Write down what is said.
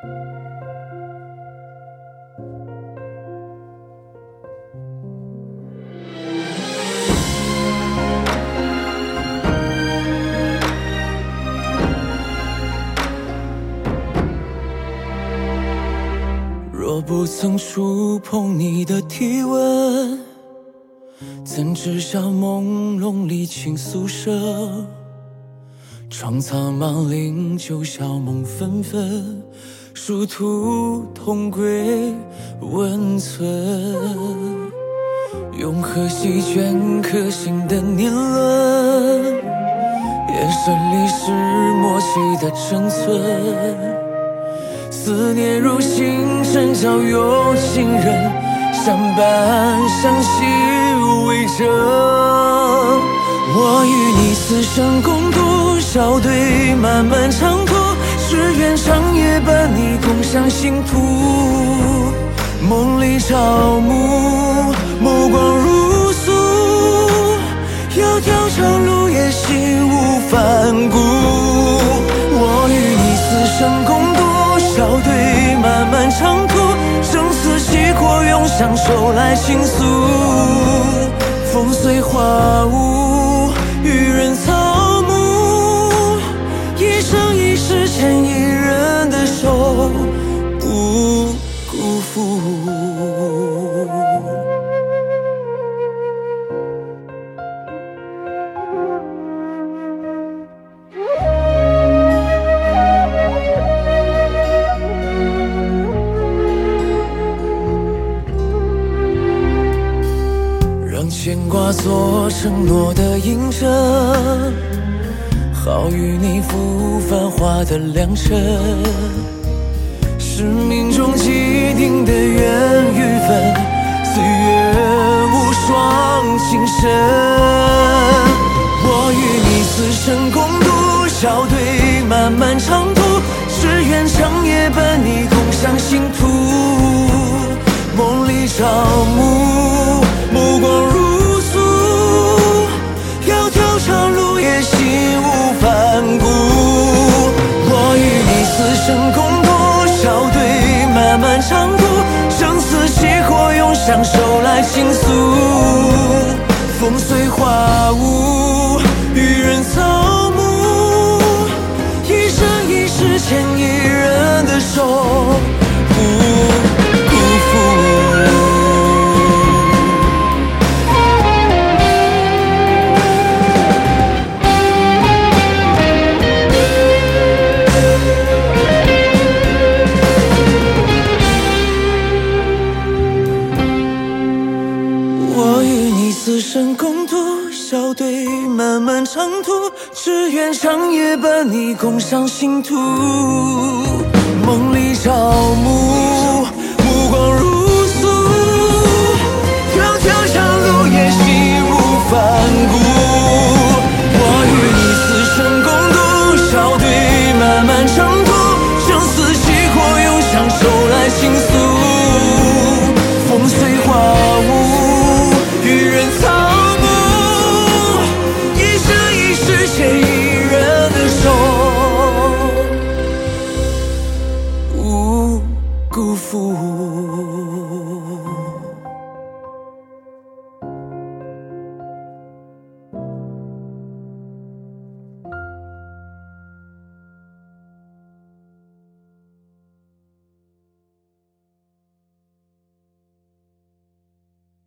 若不曾触碰你的体温，怎知晓朦胧里倾诉声？窗苍茫岭旧晓梦纷纷，殊途同归温存。用何席卷可心的年轮，眼神里是默契的真存。思念如星辰交有情人，相伴相惜为证。我与你此生共度，笑对漫漫长途，只愿长夜伴你共享幸福。梦里朝暮，目光如诉，窈窕长路也心无反顾。我与你此生共度，笑对漫漫长途，生死契阔，用相守来倾诉。风随花舞，与人草木，一生一世牵一人的手，不辜负。牵挂做承诺的印证，好与你赴繁华的良辰。是命中既定的缘与分，岁月无双情深。我与你此生共度，笑对漫漫长途，只愿长夜伴你共享幸福。梦里朝暮，目光如诉，窈窕长路也心无反顾。我与你此生共度，笑对漫漫长途，生死契阔，用相守来倾诉。风随花舞，与人草木，一生一世牵一人的手，不辜负。此生共度，笑对漫漫长途，只愿长夜伴你共享幸福。梦里朝暮，